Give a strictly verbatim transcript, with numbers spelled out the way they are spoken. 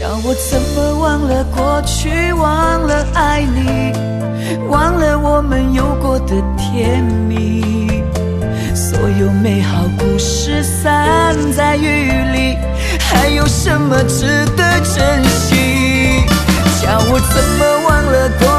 叫我怎么忘了过去，忘了爱你，忘了我们有过的甜蜜。所有美好故事散在雨里，还有什么值得珍惜？叫我怎么忘了过